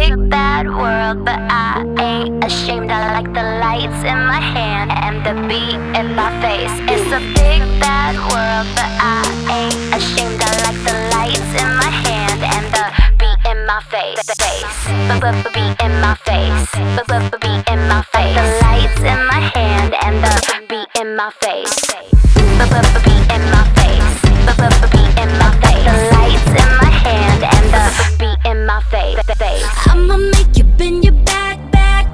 big bad world, but I ain't ashamed. I like the lights in my hand and the beat in my face. It's a big bad world, but I ain't ashamed. I like the lights in my hand and the beat in my face. Beat in my face. Beat in my face. The lights in my hand and the beat in my face. Beat in my face. Beat in my face. The lights in my hand and the beat in my face. I'ma make you bend your back, back.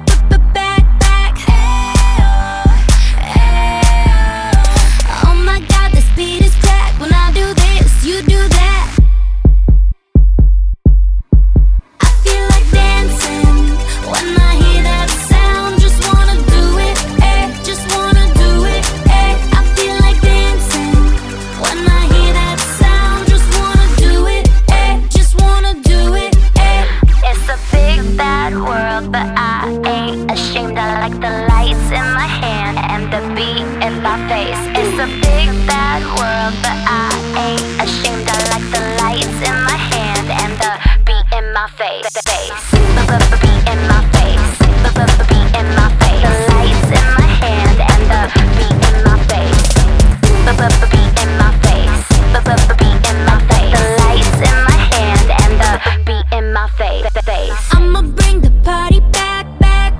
Oh my God, this beat is crack. When I do this, you do that. I feel like dancing when I hear that sound. Just wanna do it, just wanna do it, I feel like dancing when I hear that sound. Just wanna do it, just wanna do it, It's a big bad world, but I ain't ashamed. I like the lights in my hand and the beat in my face. It's a big bad world, but I ain't ashamed. I like the lights in my hand and the beat in my face. Beat in my face. Beat in my face. The lights in my hand and the beat in my face. Beat in my face. Beat in my face. The lights in my hand and the beat in my face. I'ma bring the party back, back.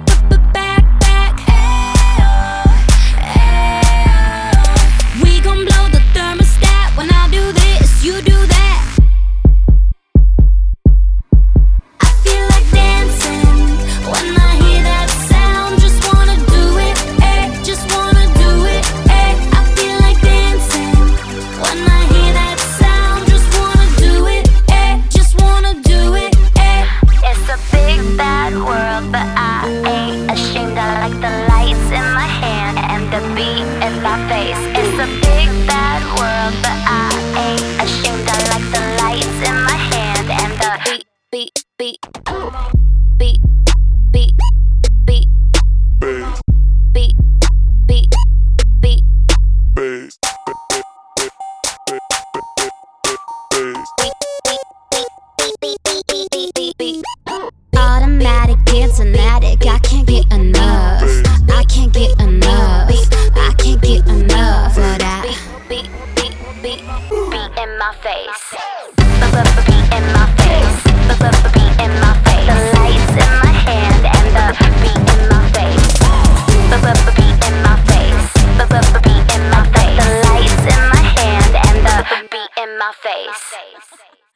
We gon' blow the thermostat. When I do this, you do that. I feel like dancing when I hear that sound. Just wanna do it, just wanna do it, I feel like dancing when I hear that sound. Just wanna do it, just wanna do it, It's a big bad world, but I ain't ashamed. I like the lights in my hand and the beat in my face. It's a big bad world, but I ain't ashamed. I like the lights in my hand and the beat, beat, beat, beat, beat, beat, beat, beat, beat. Automatic, dancing addict. I can't get enough. I can't get enough. I can't get enough of that. Beat in my face. Beat in my face. Beat in my face. The lights in my hand and the beat in my face. Beat in my face. Beat in my face. The lights in my hand and the beat in my face.